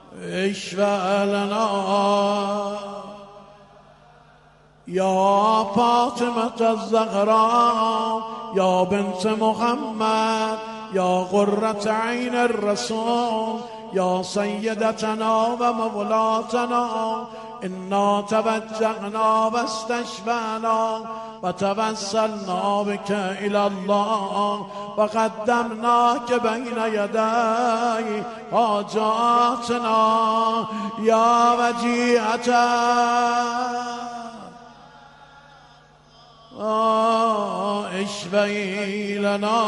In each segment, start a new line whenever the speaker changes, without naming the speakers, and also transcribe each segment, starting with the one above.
اشفع لنا يا فاطمة الزهراء يا بنت محمد يا قرة عين الرسول يا سيدتنا ومولاتنا إنا توجهنا واستشفعنا وتوسلنا بك إلى الله وقدمناك بين يدي حاجاتنا يا وجيهة اشفعي لنا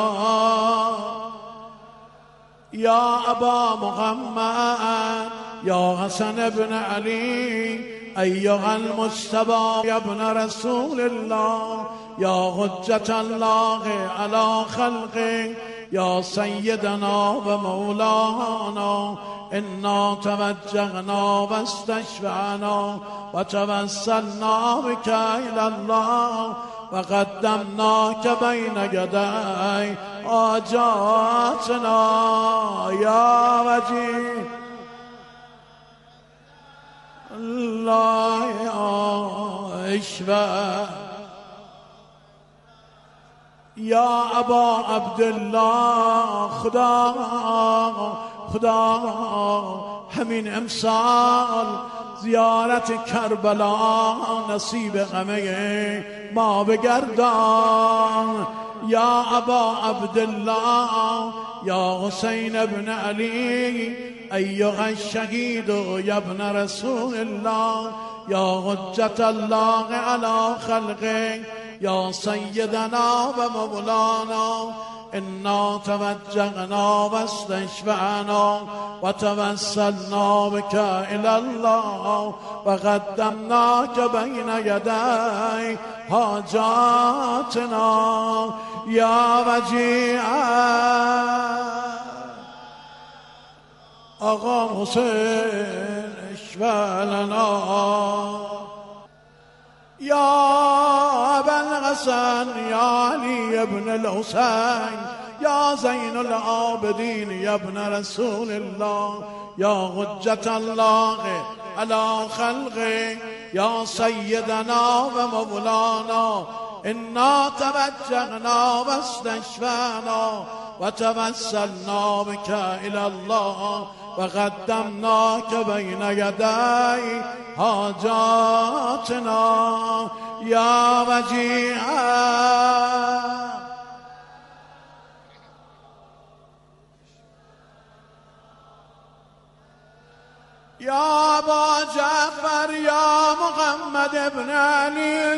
يا أبا محمد يا حسن بن علي أيها المجتبى يا ابن رسول الله يا حجة الله على خلقه يا سيدنا ومولانا إنا توجهنا واستشفعنا وتوسلنا بك إلى الله وقدمناك بين يدي حاجاتنا يا وجيه الله اشفع يا أبا عبد الله خدا همین امسال زیارت کربلا نصیب همه ما بگردان یا ابا عبدالله یا حسین بن علی ایها الشهید یا ابن رسول الله یا حجت الله علی خلقه یا سیدنا و مولانا إنا توجهنا واستشفعنا وتوسلنا بك إلى الله وقدمناك بين يدي حاجاتنا يا وجيها آقا حسین اشفع لنا يا أبا الحسن يا علي بن الحسين يا زين العابدين يا ابن رسول الله يا حجة الله على خلقه يا سيدنا ومولانا إنا توجهنا واستشفعنا وتوسلنا بك إلى الله وقدمناك بين يدي حاجاتنا يا وجيها يا أبا جعفر يا محمد بن علي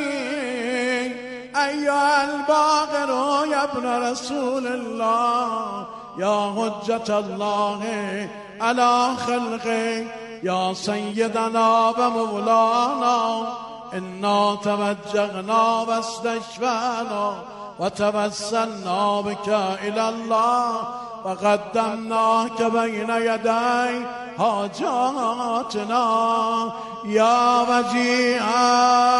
أيها الباقر يا ابن رسول الله يا حجة الله على خلقه يا سيدنا ومولانا إنا توجهنا واستشفعنا وتوسلنا بك إلى الله وقدمناك بين يدي حاجاتنا يا وجيها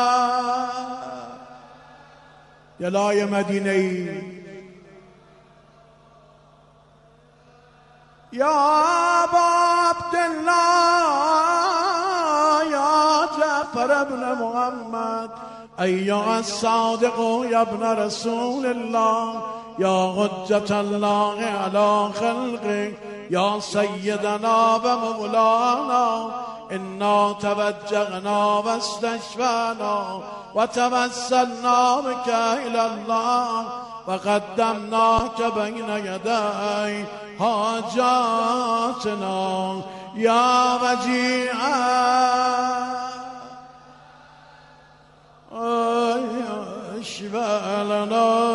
يا لای مدینه‌ای يا أبا عبد الله يا جعفر بن محمد أيها الصادق يا ابن رسول الله يا حجة الله على خلقه يا سيدنا ومولانا إنا توجهنا واستشفعنا وتوسلنا بك إلى الله وقدمناك بين يدي حاجاتنا يا وجيها اشفع لنا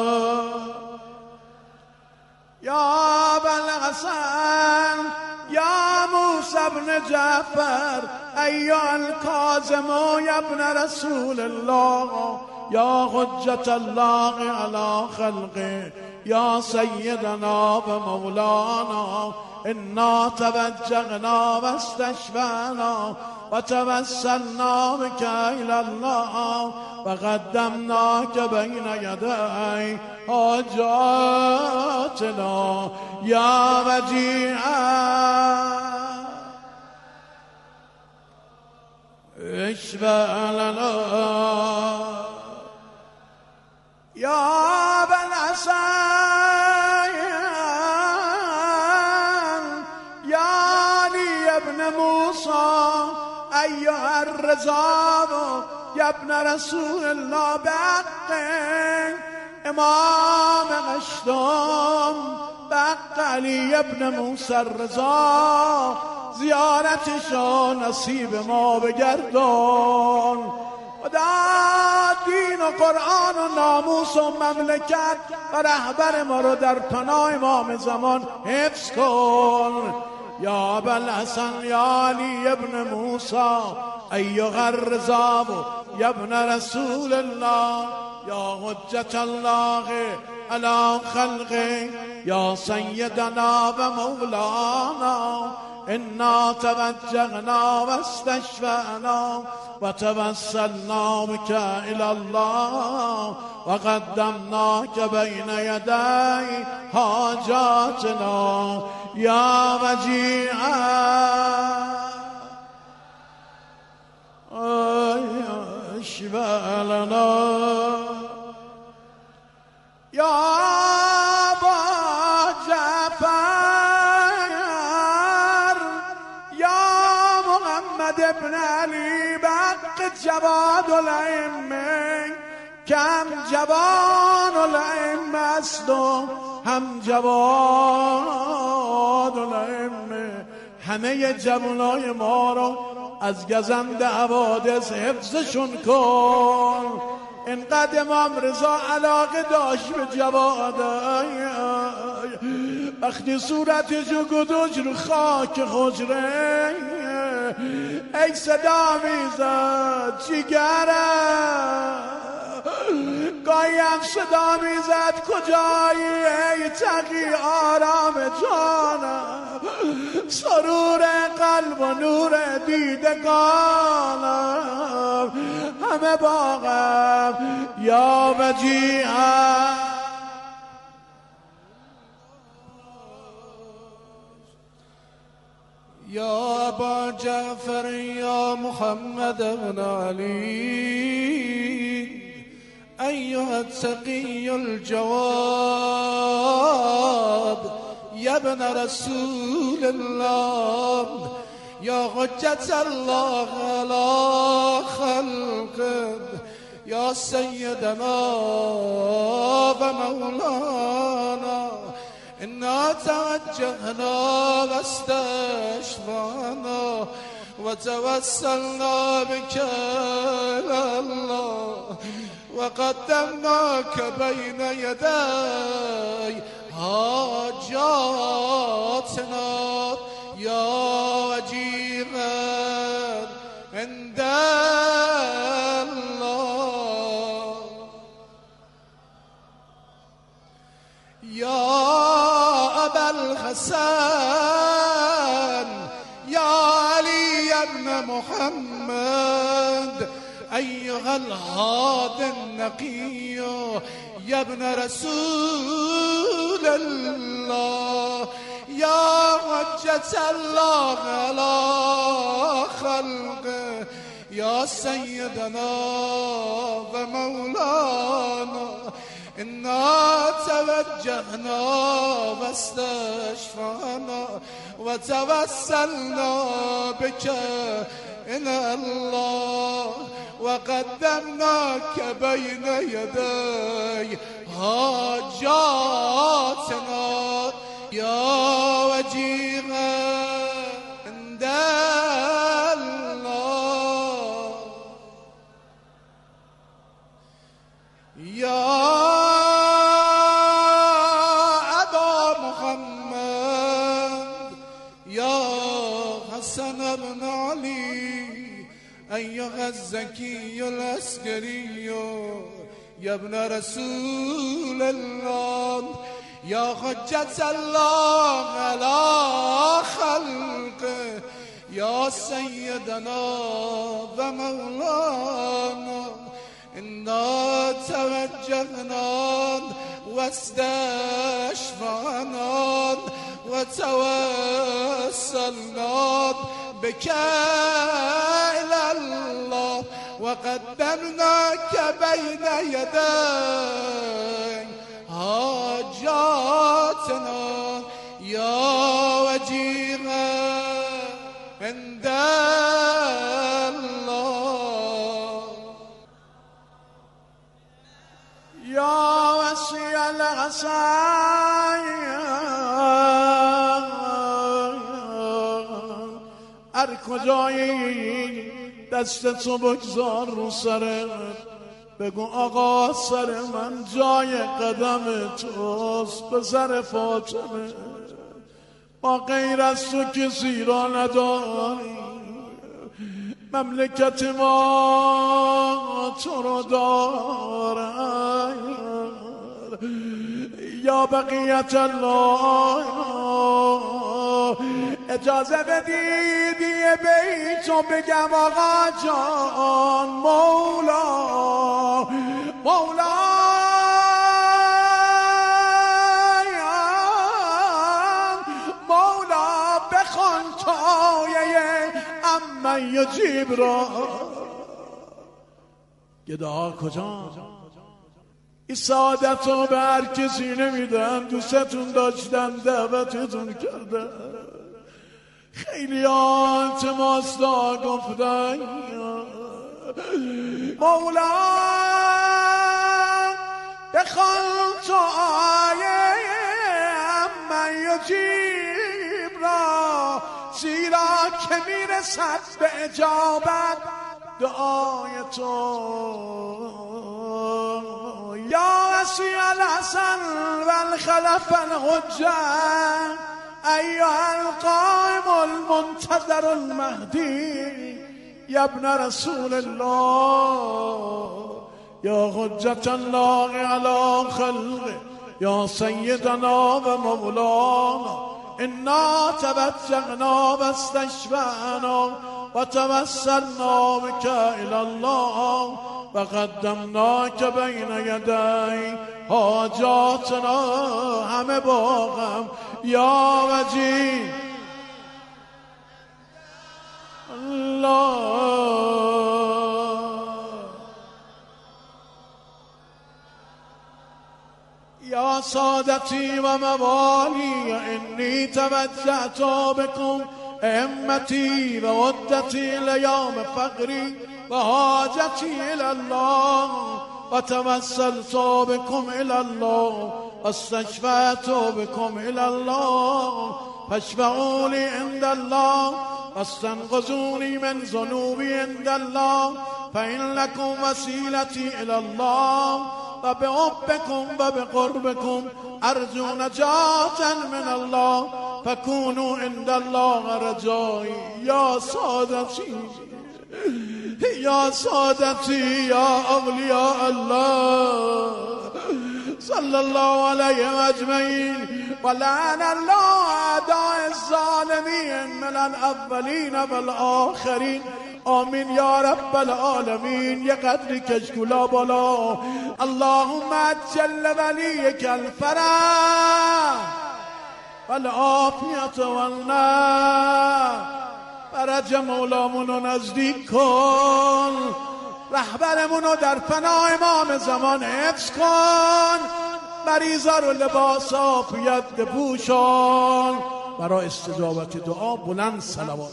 يا أبا الحسن يا موسى بن جعفر أيها الكاظم يا ابن رسول الله يا حجة الله على خلقه يا سيدنا ومولانا إنا توجهنا واستشفعنا وتوسلنا بك إلى الله وقدمناك بين يدي حاجاتنا يا وجيها اشفع لنا يا أبا الحسن يا علي ابن موسى أيها الرضا يا ابن رسول الله بحق امام هشتم بحق علی ابن موسی الرضا زیارتشو نصیب ما بگردان و در دین و قرآن و ناموس و مملکت و رهبر ما رو در پناه امام زمان حفظ کن یا ابا الحسن یا علی ابن موسی ایها الرضا یا ابن رسول الله یا حجت الله علی خلقه یا سیدنا و مولانا انا توجهنا و استشفعنا و توسلنا بك الى الله و قدمناك بین یدی حاجاتنا یا وجیعا اشفع لنا یا ابا جعفر یا محمد ابن علی بحق جواد الائمه کم جوان الائمه است و هم جواد الائمه همه جوانای ما رو از گزند حوادث حفظشون کن اینقدر امام رضا علاقه داشت به جواد وقتی صورتشو گذاشت رو خاک حجره ای صدا میزد جیگره گاهی هم صدا میزد کجایی ای تقی آرام جانم سرور قلب و نور دیدگانم همه باغم یا وجیها یا ابا جعفر یا محمد بن علی ایها التقی الجواد یا ابن رسول الله یا حجت الله علی خلقه یا سیدنا و مولانا انا توجهنا و استشفعنا و توسلنا بك الى الله و قدمناك بین یدی حاجاتنا یا وجیها عند الله یا ابا الحسن یا علی ابن محمد ایها الهادی النقی یا ابن رسول الله یا حجت الله علی خلقه یا سیدنا و مولانا انا توجهنا و استشفعنا و توسلنا بك الى الله و قدمناك بین یدی حاجاتنا یا وجیها عند الله یا ابا محمد یا حسن بن علی ایها الزکی العسکری یا ابن رسول الله یا حجت الله علی خلقه یا سیدنا و مولانا انا توجهنا و استشفعنا و توسلنا بك الى الله وقدمناك بين يدي حاجاتنا يا وجيها عند الله يا وسيع العصايا هر کجایی دست تو بگذار رو سرت بگو آقا سر من جای قدم توست پسر فاطمه ما غیر از تو کسی را نداری مملکت ما تو رو دارد یا بقیت الله اجازه بدید یه بیتو بگم آقا جان مولا بخوان تایه اما یجیب را گدا کجا این سعادت رو به هر کسی نمیدن دوستتون داشتن دعوتتون کردن خیلی التماسا گفتن مولا بخوان تو آیه اما یجیب را زیرا که میرسد به اجابت دعای تو یا وسیع الحسن والخلف الحجه ایها القائم المنتظر المهدی یا ابن رسول الله یا حجة الله علی خلقه یا سیدنا و مولانا انا توجهنا و استشفعنا و توسلنا بك الى الله و قدمناک بین یدی حاجاتنا همه باغم یا وجی الله یا سادتی و موالی انی توجهت بكم همتی و عدتی لیام فقری و حاجتی الى الله و توسلت بكم الى الله و استشفعت بكم الى الله فاشفعوا لی عند الله واستنقذوني من ذنوبي عند الله فإن لكم وسيلتي إلى الله وبحبكم وبقربكم أرجو نجاة من الله فكونوا عند الله رجائي يا سادتي يا سادتي يا أولياء الله صلى الله عليهم أجمعين ولعن الله أعداء الظالمين من الأولين والآخرين آمین یا رب العالمین. یه قدری کشکولا بالا. اللهم عجل ولیک الفرح والعافیت والنعم. فرج مولامونو نزدیک کن، رهبرمونو در پناه امام زمان حفظ کن، مریضا رو لباس عافیت بپوشان. برای استجابت دعا بلند صلوات.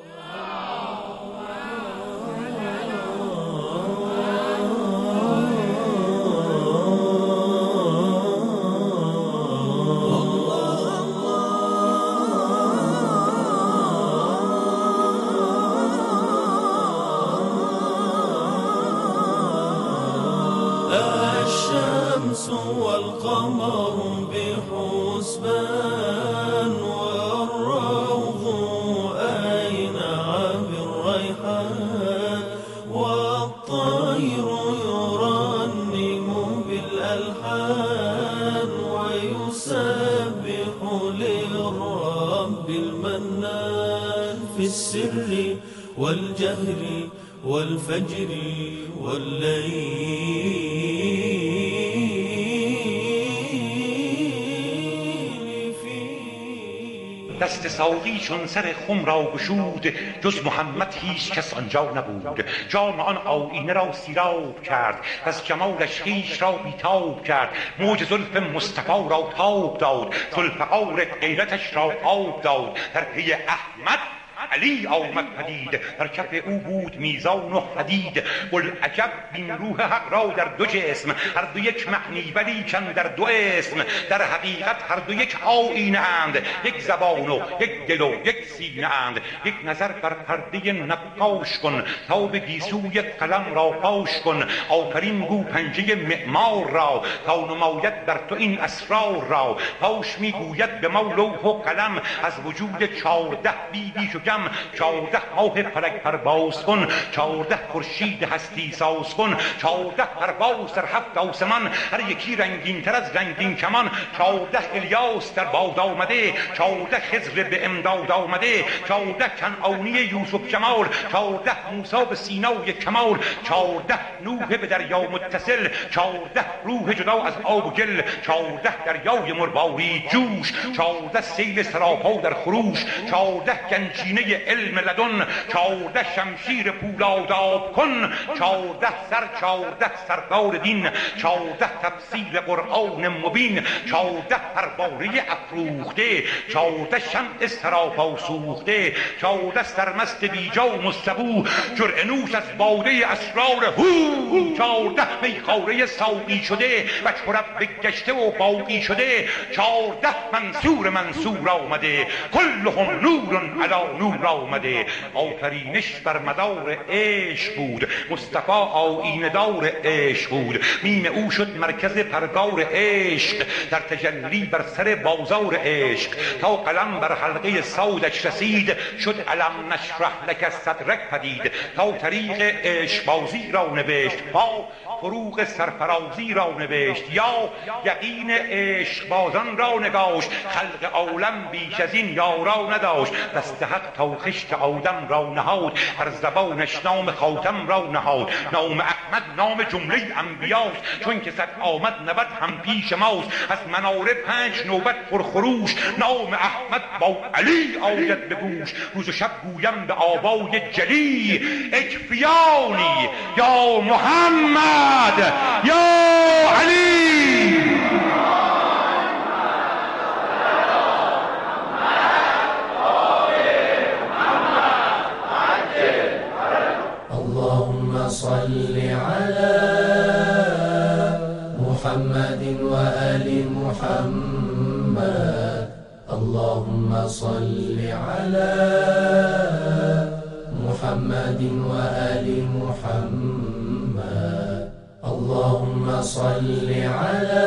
الشمس والقمر بحسبان والروض أينع بالريحان والطير يرنم بالألحان ويسبح للرب المنان في السر والجهر والفجر والليل
دست ساقی چون سر خم را گشود، جز محمد هیچ کس آنجا نبود. جام آن آینه را سیراب کرد، از جمالش خویش را بیتاب کرد. موج زلف مصطفی را تاب داد، ذوالفقار غیرتش را آب داد. در پی احمد علی آمد پدید، در کف او بود میزان و حدید. بوالعجب بین روح حق را در دو جسم، هر دو یک معنی ولیکن در دو اسم. در حقیقت هر دو یک آیینه اند، یک زبان و یک دل و یک سینه اند. یک نظر بر پرده نقاش کن، تا به گیسوی قلم را پاش کن. آفرین گو پنجه معمار را، تا نماید در تو این اسرار را. پاش میگوید به ما لوح و قلم، از وجود 14 بیش و کم 14 ماه فلک پرواز کن. 14 خورشید هستی ساز کن. 14 پرواز در 7 آسمان، هر یکی رنگین تر از رنگین کمان. 14 الیاس در باد آمده، 14 خضر به امداد آمده. 14 کنعانی یوسف جمال، 14 موسی به سینای کمال. 14 نوح به دریا متصل، 14 روح جدا از آب و گل. 14 دریای مرباری جوش، 14 سیل سراپا در خروش. 14 گنجینه علم لدن، 14 شمشیر پولاداب کن. 14 سر 14 سردار دین، 14 تفسیر قرآن مبین. 14 پروانه افروخته، 14 شمع سراپا سوخته. 14 سرمست بیجا و مستبو، جرعه نوش از باده اسرار هو. 14 میخواره ساقی شده، و چرب بگشته و باقی شده. 14 منصور آمده، کلهم نورن علی نور آمده. آفرینش بر مدار عشق بود، مصطفی آیینه دار عشق بود. میم او شد مرکز پرگار عشق، در تجلی بر سر بازار عشق. تا قلم بر حلقه صودش رسید، شد علم نشرح لک صدرک پدید. تا طریق عشق بازی را نوشت، پا فروغ سرفرازی را نوشت. یا یقین عشق بازان را نگاشت، خلق عالم بیش از این یارا نداشت. دست حق تا خشت آدم را نهاد، بر زبانش نام خاتم را نهاد. نام احمد نام جمله انبیاست، چون که صد آمد 90 هم پیش ماست. از مناره 5 نوبت پرخروش، نام احمد با علی آید به گوش. روز و شب گویم به آوای جلی، اکفیانی یا محمد یا علی.
اللهم صل على محمد وآل محمد. اللهم صل على محمد وآل محمد. اللهم صل على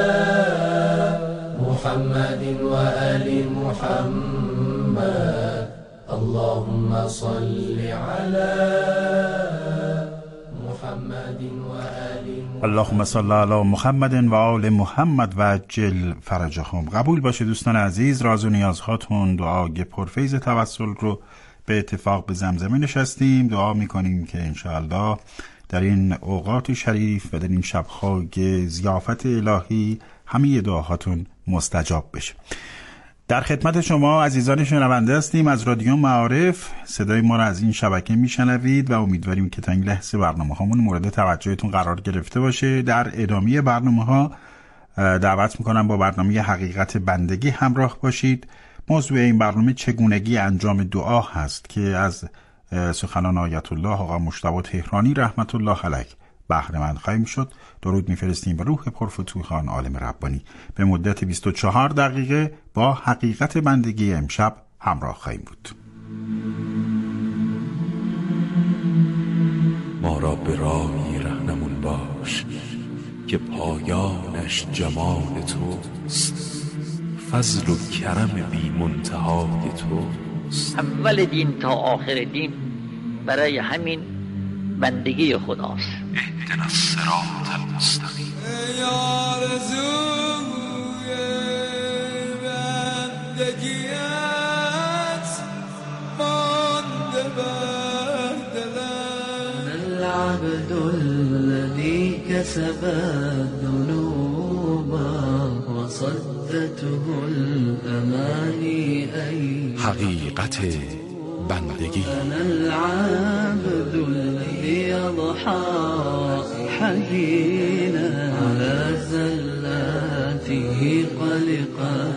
محمد وآل محمد. اللهم صل على محمد وآل محمد.
اللهم صل علی محمد و آل محمد و عجل فرجهم. قبول باشه دوستان عزیز، راز و نیازهاتون، دعای پرفیض توسل رو به اتفاق به زمزمه نشستیم. دعا میکنیم که انشاءالله در این اوقات شریف و در این شب‌های ضیافت الهی همه دعاهاتون مستجاب بشه. در خدمت شما عزیزان شنونده هستیم از رادیو معارف. صدای ما را از این شبکه میشنوید و امیدواریم که تا این لحظه برنامه‌هامون مورد توجهتون قرار گرفته باشه. در ادامه برنامه‌ها دعوت میکنم با برنامه حقیقت بندگی همراه باشید. موضوع این برنامه چگونگی انجام دعا هست که از سخنان آیت الله آقا مجتبی تهرانی رحمت الله علیه بهره مند خواهیم شد. درود میفرستیم به روح پرفتوحان عالم ربانی. به مدت 24 دقیقه با حقیقت بندگی امشب همراه خواهیم بود.
ما را به راهی رهنمون باش که پایانش جمال توست. فضل و کرم بی منتهای توست.
اول دین تا آخر دین برای همین بندگی خداست.
اهدنا الصراط المستقیم.
ای آرزوی بندگیت مانده بر دلم. العبد الذی کسب الذنوب و وصدته الأماني أن
حقیقت بندگی.
أنا العبد الذي يضحى حزينا على زلاته قلقا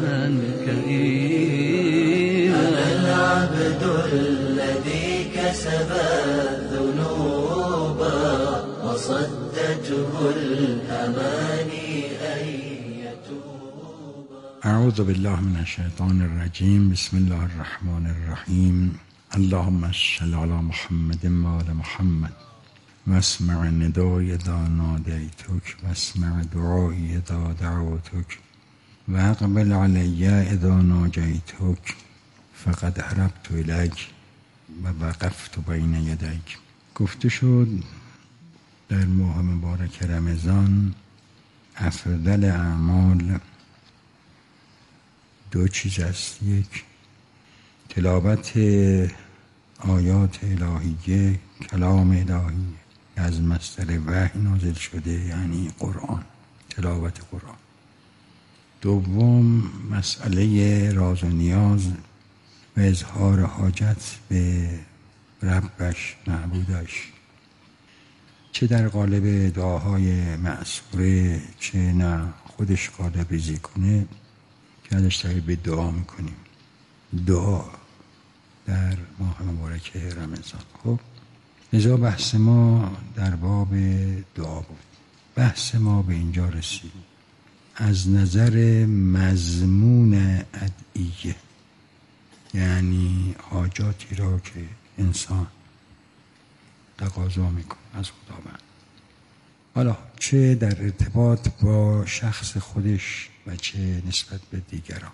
كئيبا. أنا العبد الذي كسب الذنوب وصدته الأماني أن يتوب.
اعوذ بالله من الشیطان الرجیم. بسم الله الرحمن الرحیم. اللهم صل علی محمد و آل محمد واسمع ندای اذا نادیتک واسمع دعایی اذا دعوتک واقبل علی اذا ناجیتک فقد هربت الیک و وقفت بین یدیک. گفته شد در ماه مبارک رمضان افضل اعمال دو چیز است. یک، تلاوت آیات الهیه، کلام الهی از مصدر وحی نازل شده، یعنی قرآن، تلاوت قرآن. دوم، مسئله راز و نیاز و اظهار حاجت به ربش، معبودش، چه در قالب دعاهای معصوره چه نه خودش قالب ریزی کنه که ازش تبدیل به دعا میکنیم. دعا در ماه مبارک رمضان. خب لذا بحث ما در باب دعا بود. بحث ما به اینجا رسید از نظر مضمون ادعیه، یعنی حاجاتی را که انسان تقاضا میکنه از خداوند، حالا چه در ارتباط با شخص خودش و چه نسبت به دیگران.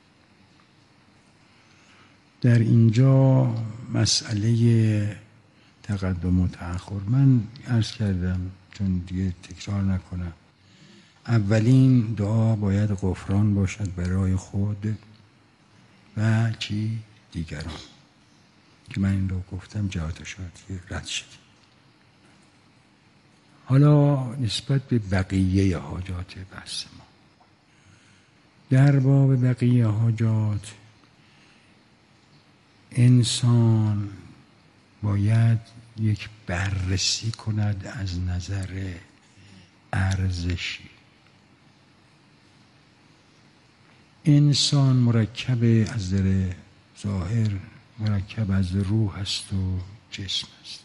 در اینجا مسئله تقدم و تأخر، من عرض کردم چون دیگه تکرار نکنم، اولین دعا باید غفران باشد برای خود و چی دیگران، که من این رو گفتم جهات شاید رد شد. حالا نسبت به بقیه حاجات بحث ما، در باب بقیه حاجات انسان باید یک بررسی کند از نظر ارزشی. انسان مرکب از در ظاهر، مرکب از روح است و جسم است.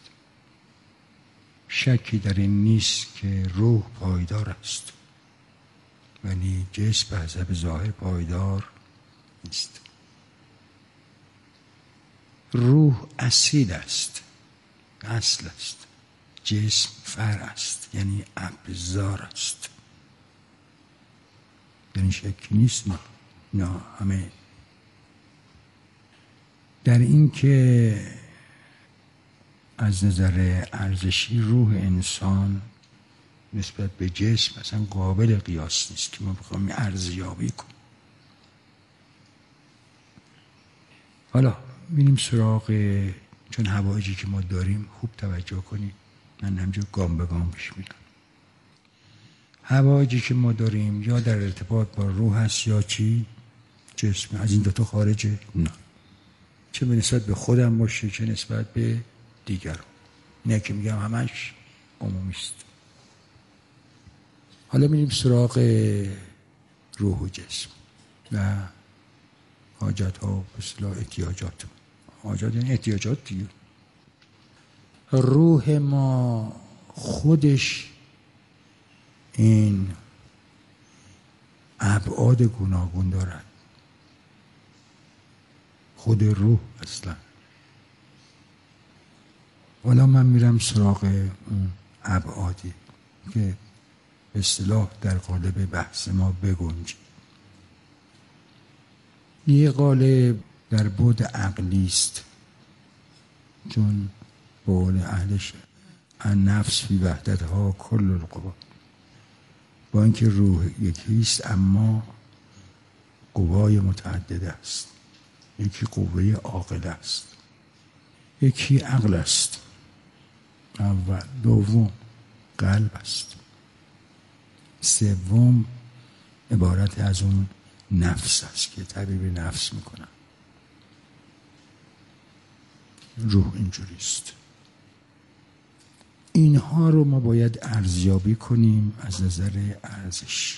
شکی در این نیست که روح پایدار است، ولی جسم به حسب ظاهر پایدار نیست. روح اصیل است، اصل است. جسم فرع است، یعنی ابزار است. یعنی شکی نیست. نه همه در این که از نظر ارزشی روح انسان نسبت به جسم اصلا قابل قیاس نیست که ما بخوایم ارزیابی کنیم. حالا میریم سراغ، چون حوایجی که ما داریم خوب توجه کنید، من همجور گام به گام پیش میرم. حوایجی که ما داریم یا در ارتباط با روح هست یا چی؟ جسم. از این دوتا خارجه؟ نه. چه به نسبت به خودم باشه چه نسبت به دیگران. نه که میگم همش عمومیست. حالا میریم سراغ روح و جسم و حاجت ها و اصطلاح احتیاجات. حاجات یعنی احتیاجات دیگه. روح ما خودش این ابعاد گوناگون دارد. خود روح اصلا. حالا من میرم سراغ اون ابعادی که به اصطلاح در قالب بحث ما بگنجید. یه قالب در بعد عقلی است، چون به قول اهلش النفس فی وحدتها کل القوا. با اینکه روح یکیست اما قوای متعدد است. یکی قوه عاقله است، یکی عقل است اول، دوم قلب است، سوم عبارت از اون نفس است که طبیب نفس میکنن. روح اینجوریست. اینها رو ما باید ارزیابی کنیم از نظر ارزش.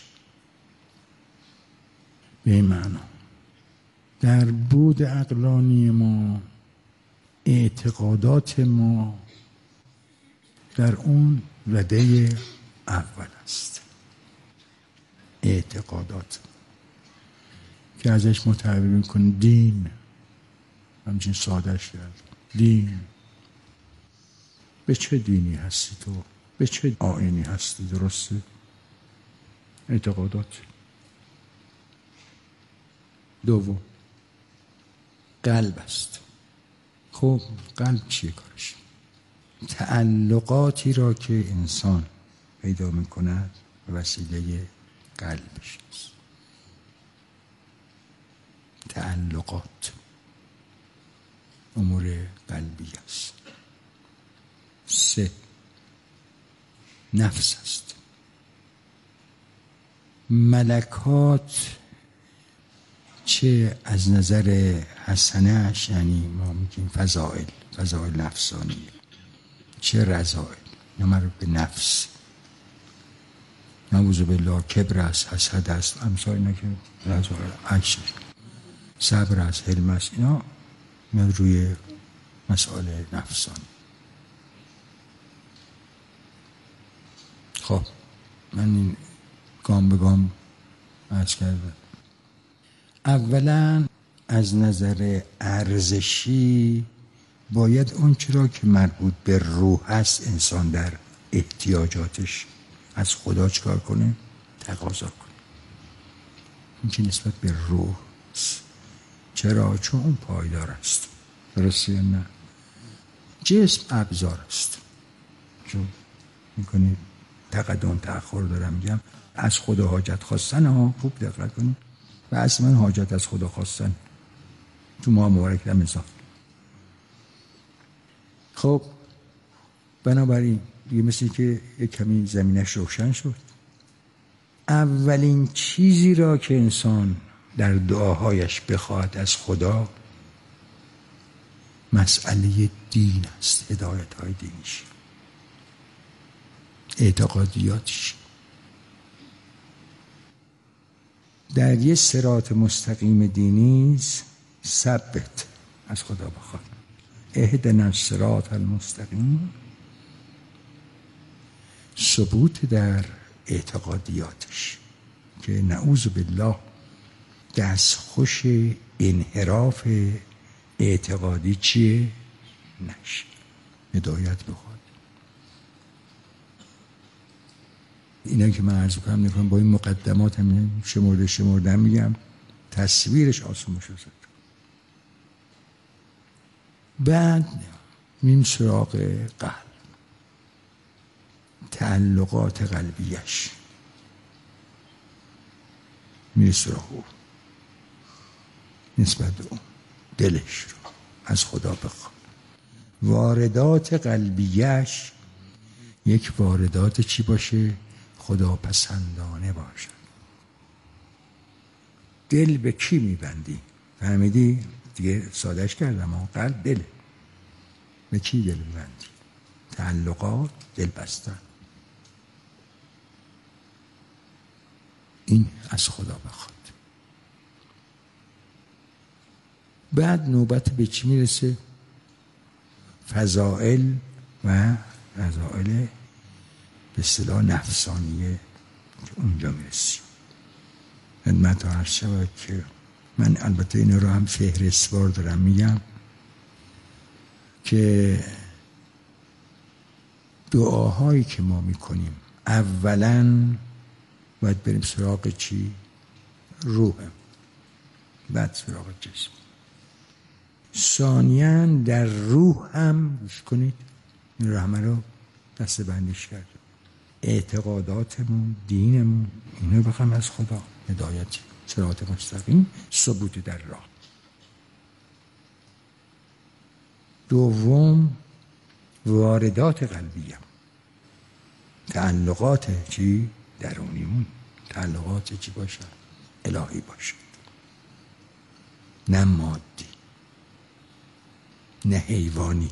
به این معنا در بود عقلانی ما، اعتقادات ما در اون رده اول است. اعتقادات که ازش متعبیر میکنه دین، همچین سادهش کرد. دین، به چه دینی هستی تو؟ به چه آیینی هستی؟ درسته؟ اعتقادات. دوم قلب است. خب قلب چیه کارش؟ تعلقاتی را که انسان پیدا میکند به وسیله قلبش است. تعلقات امور قلبی است. 3 نفس است. ملکات چه از نظر حسنه‌اش، یعنی ما میگیم فضائل نفسانیه، چه رذائل، اینا مربوط به نفس. نعوذ بالله کبر است، حسد است، امثال اینا که رذائل، عجز، صبر است، حلم است، اینا میاد روی مسائل نفسانی. خب من این گام به گام عرض کردم. اولا از نظر ارزشی باید اون چرا که مربوط به روح است انسان در احتیاجاتش از خدا چکار کنه؟ تقاضا کنه. این که نسبت به روح است. چرا؟ چون اون پایدار است. درسته یا نه؟ جسم ابزار است. چون میکنید تقدم تأخر دارم میگم از خدا حاجت خواستن ها، خوب دقت کنید. و اصلا حاجت از خدا خواستن تو ماه مبارک رمضان. خب بنابراین دیگه مثل که یک کمی زمینش روشن شد. اولین چیزی را که انسان در دعاهایش بخواهد از خدا مسئله دین است، هدایت های دینیش، اعتقادیاتش. در یه صراط مستقیم دینی ثبت از خدا بخواد. اهدنا الصراط المستقیم، ثبوت در اعتقادیاتش که نعوذ بالله دستخوش انحراف اعتقادی چیه؟ نشه، هدایت بخواد. اینا که من عرض کنم با این مقدمات هم شمردم میگم تصویرش آسون بشه. بعد میم سراغ قلب، تعلقات قلبیش میره سراغ او، نسبت به اون دلش رو از خدا بخواد. واردات قلبیش یک واردات چی باشه؟ خدا پسندانه باشه. دل به کی میبندی؟ فهمیدی؟ دیگه سادهش کردم. قلب دله. به کی دل میبندی؟ تعلقات، دل بستن. این از خدا بخواد. بعد نوبت به چی میرسه؟ فضائل و رذائل به اصطلاح نفسانیه که اونجا میرسیم. خدمت عرض شود که من البته این رو هم فهرستوار دارم میگم که دعاهایی که ما میکنیم اولا باید بریم سراغ چی؟ روحم، بعد سراغ جسم. ثانیاً در روح هم گوش کنید، این رو همه رو دسته بندیش کرد. اعتقاداتمون، دینمون، اینو بخوام از خدا، هدایت، صراط مستقیم، ثبوت در راه. دوم واردات قلبیم، تعلقات چی؟ درونیمون، تعلقات چی باشد؟ الهی باشد، نه مادی، نه حیوانی.